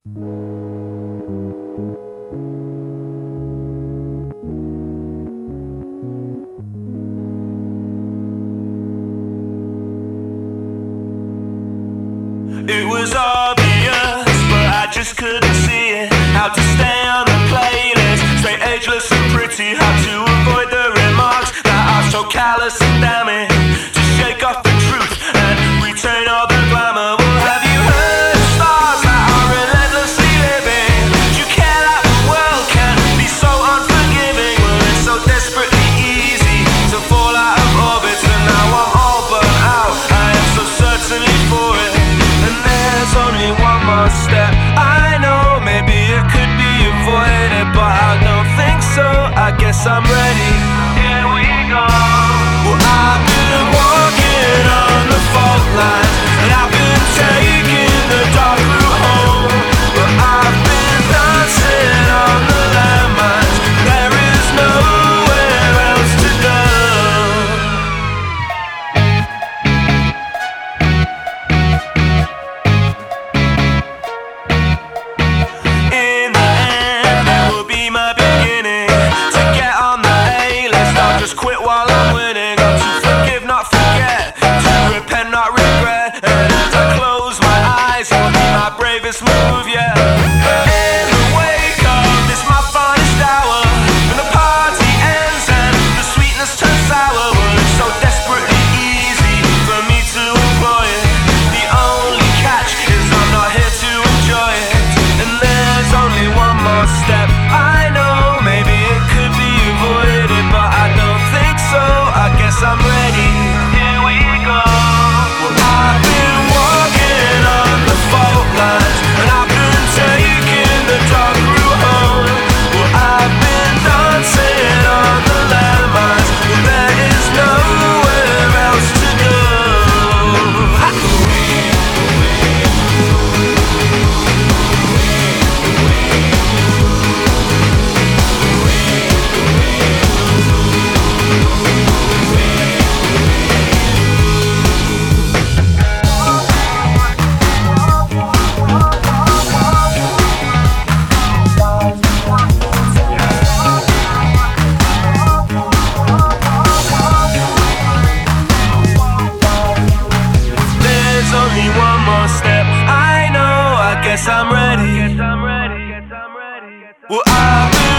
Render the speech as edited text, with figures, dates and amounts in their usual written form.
It was obvious, but I just couldn't see it. How to stay on the playlist, straight, ageless and pretty. How to avoid the remarks that are so callous and damning. To shake off the truth and retain all the glamour. Well, have you heard of stars that are relentlessly living? Do you care that the world can be so unforgiving? Well, it's so desperately easy to fall out of orbit, and now I'm all burnt out. I am so certainly for it. There's only one more step. I know maybe it could be avoided, but I don't think so. I guess I'm ready. Here we go. Well, I've been walking on the fault lines, and I've been taking the dark route home. But I've been dancing on the landmines. There is nowhere else to go. Just quit while I'm winning. To forgive, not forget. To repent, not regret. And as I close my eyes, it'll be my bravest move, yeah. In the wake of this, my finest hour, when the party ends and the sweetness turns sour. Well, it's so desperately easy for me to employ it. The only catch is I'm not here to enjoy it. And there's only one more step. I know maybe it could be avoided, but I don't think so. I guess I'm ready. Here we go. Well, I've been walking on the fault lines, and I've been taking the dark route home. Well, I've been dancing on the landmines. Well, there is nowhere else to go. There's only one more step. I know, I guess I'm ready. Well, I've been